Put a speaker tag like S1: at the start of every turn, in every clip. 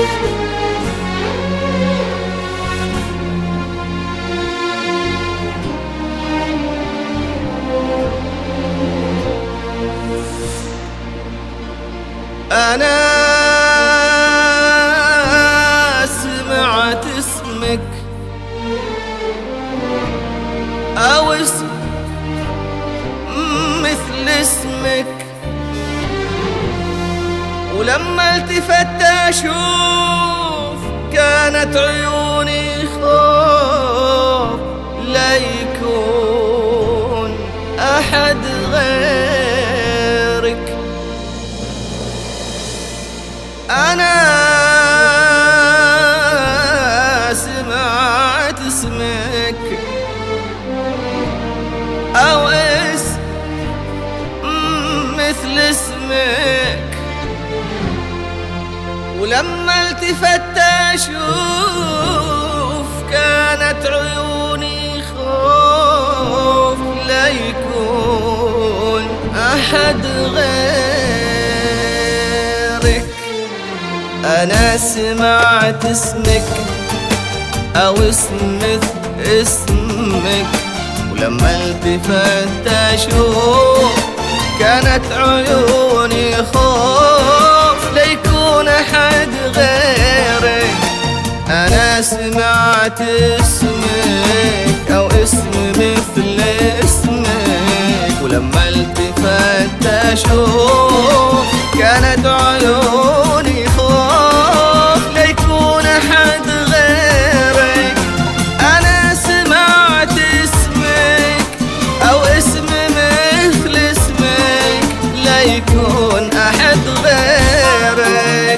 S1: أنا سمعت اسمك أو اسم مثل اسمك، ولما التفت أشوف كانت عيوني خوف لا يكون أحد غيرك. أنا سمعت اسمك أو اسم مثل اسمك، ولما التفت أشوف كانت عيوني خوف لا يكون أحد غيرك. أنا سمعت اسمك أو اسم مثل اسمك، ولما التفت أشوف كانت عيوني خوف لا يكون أحد غيرك. أنا سمعت اسمك أو اسم مثل اسمك، ولما التفت أشوف كانت عيوني خوف لا يكون أحد غيرك. أنا سمعت اسمك أو اسم مثل اسمك لا يكون أحد غيرك.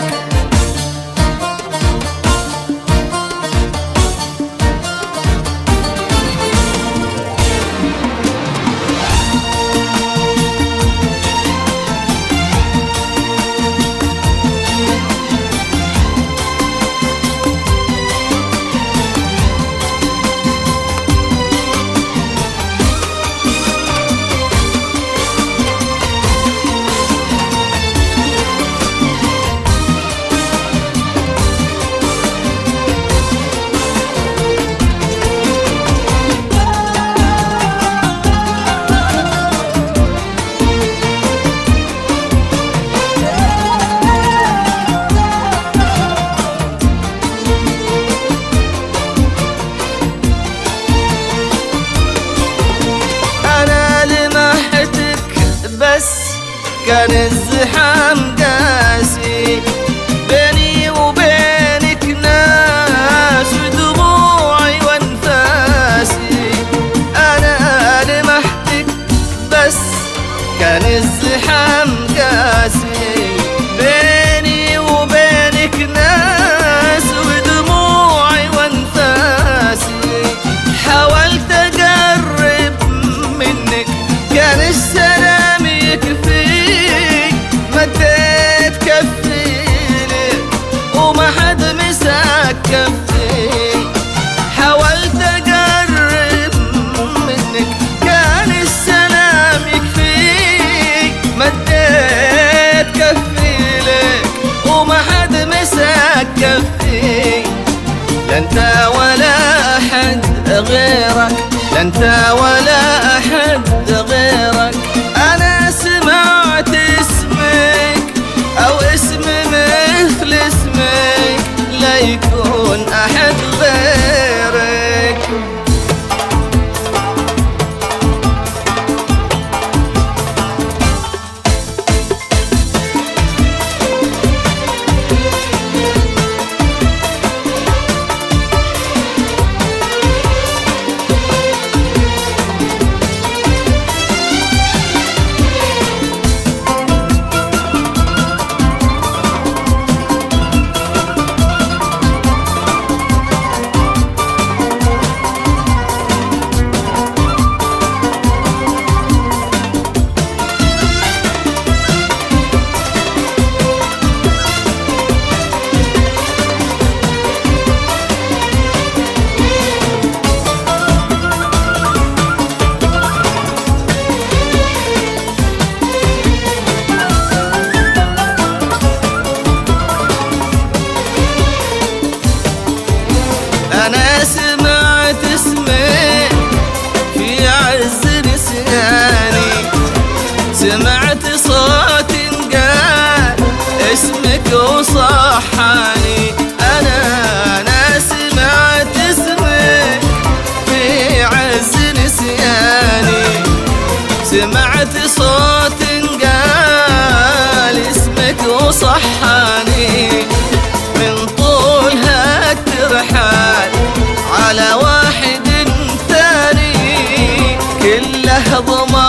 S1: اسمك وصحاني. أنا سمعت اسمك في عز نسياني، سمعت صوت قال اسمك وصحاني، من طولها الترحال على واحد ثاني، كله ظما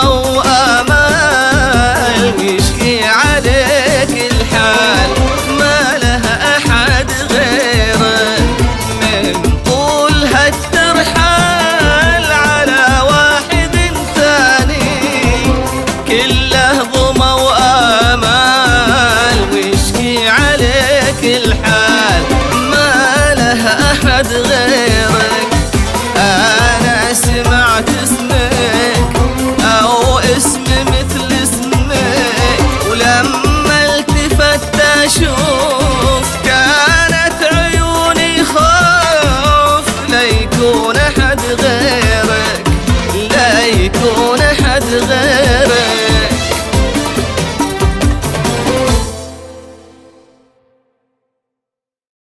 S1: وآمال يشكي عليك الحال، ما لها أحد غيرك، من طولها الترحال على واحد ثاني، كله ظما وآمال ويشكي عليك الحال، ما لها أحد غيرك. أنا سمعت اسمك أو اسم مثل اسمك، ولما التفت أشوف كانت عيوني خوف، لا يكون أحد غيرك، لا يكون أحد غيرك.